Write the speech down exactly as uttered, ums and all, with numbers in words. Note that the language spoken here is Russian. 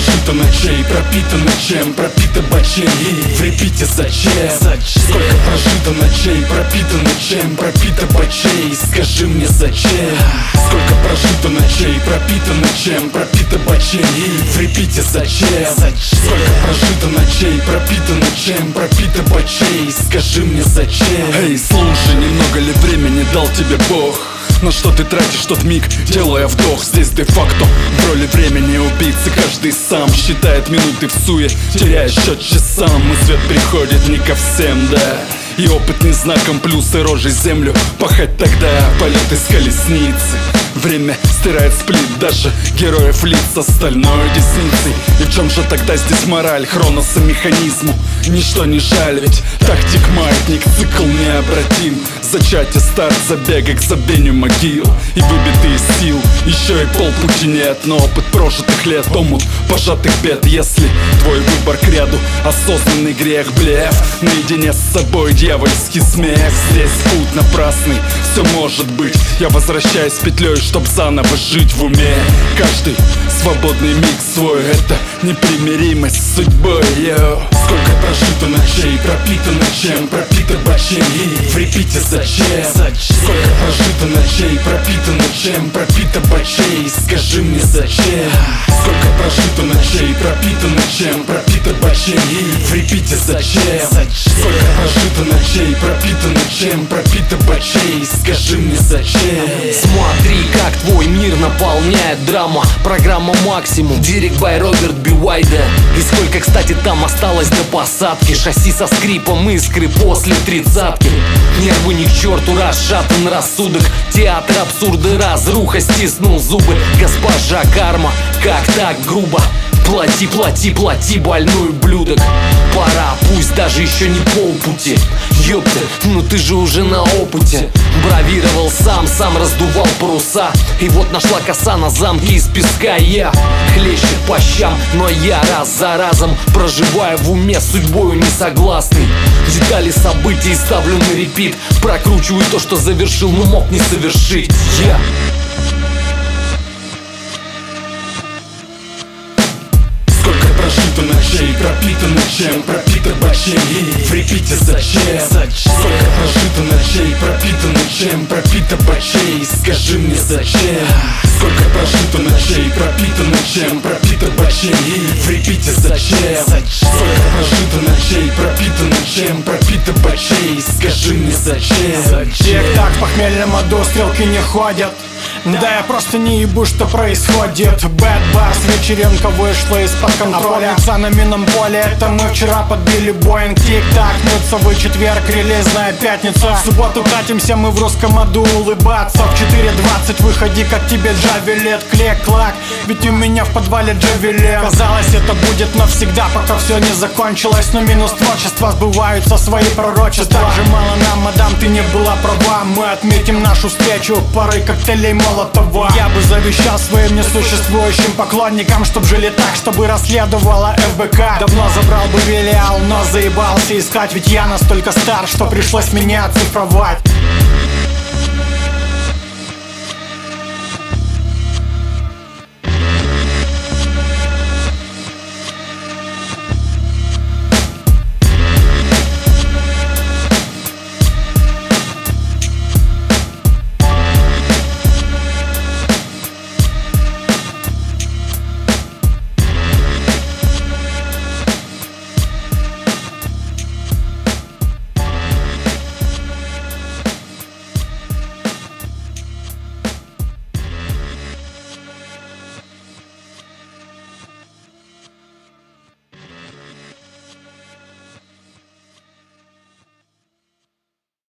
прожито ночей, пропитано чем? Пропито бочей. В репите зачем? Сколько прожито ночей, пропитано чем? Пропито бочей. Скажи мне зачем? Сколько прожито ночей, пропитано чем? Пропито бочей. В репите зачем? Сколько прожито ночей, пропитано чем? Пропито бочей. Скажи мне зачем? Эй, слушай, немного ли времени дал тебе Бог? На что ты тратишь тот миг, делая вдох? Здесь де-факто в роли времени убийцы. Каждый сам считает минуты в суе, теряя счет часам. И свет приходит не ко всем, да. И опыт не знаком, плюсы рожей землю пахать тогда. Полет из колесницы. Время стирает сплит даже героев лиц остальной десницей. И в чем же тогда здесь мораль? Хроноса механизму ничто не жаль, ведь тактик маятник, цикл необратим. Зачатие, старт, забега к забвению могил. И выбитый из сил, еще и полпути нет. Но опыт прожитых лет, омут пожатых бед. Если твой выбор к ряду осознанный грех, блеф, наедине с собой дьявольский смех. Здесь путь напрасный, все может быть. Я возвращаюсь петлей, чтоб заново жить в уме. Каждый свободный миг свой, это непримиримость с судьбой, йо. Сколько прожито ночей, пропитано чем? Пропито бочей. В репите зачем? Сколько прожито ночей, пропитано чем? Пропито бочей. Скажи мне зачем? Сколько прожито ночей, пропитано чем? Пропито бочей. В репите зачем? Сколько прожито ночей, пропитано чем? Пропито бочей. Скажи мне зачем? Смотри, как твой мир наполняет драма. Программа «Максимум», Директ бай Роберт Би Уайда. И сколько, кстати, там осталось до посадки. Шасси со скрипом, искры после тридцатки. Нервы ни к черту, расшатан рассудок. Театр абсурда, разруха, стиснул зубы. Госпожа карма, как так грубо? Плати, плати, плати, больной ублюдок. Пора, пусть даже еще не полпути. Ёпта, ну ты же уже на опыте. Бравировал сам, сам раздувал паруса. И вот нашла коса на замке из песка. Я хлещет по щам, но я раз за разом проживая в уме, с судьбою не согласный. Детали событий ставлю на репит. Прокручиваю то, что завершил, но мог не совершить. Я Прожито ночей, пропитано чем? Пропито бочей. В репите зачем? Сколько прожито ночей, пропитано чем? Пропито бочей. Скажи мне зачем? Сколько прожито ночей, пропитано чем? Пропито бочей. В репите зачем? Сколько прожито ночей, пропитано чем? Пропито бочей. Скажи мне зачем? Тик-так, в похмельном аду стрелки не ходят. Да я просто не ебу, что происходит. Bad Bars, вечеринка вышла из-под контроля. А на минном поле, это мы вчера подбили Боинг. Тик-так, нюцовый четверг, релизная пятница. В субботу катимся мы в русском аду улыбаться. В четыре двадцать выходи, как тебе джавелет. Клек-клак, ведь у меня в подвале джавелет. Казалось, это будет навсегда, пока все не закончилось. Но минус творчества, сбываются свои пророчества. Так же мало нам, мадам, ты не была права. Мы отметим нашу встречу парой коктейлей Молотова. Я бы завещал своим несуществующим поклонникам, чтоб жили так, чтобы расследовала эф бэ ка. Давно забрал бы филиал, но заебался искать. Ведь я настолько стар, что пришлось меня оцифровать.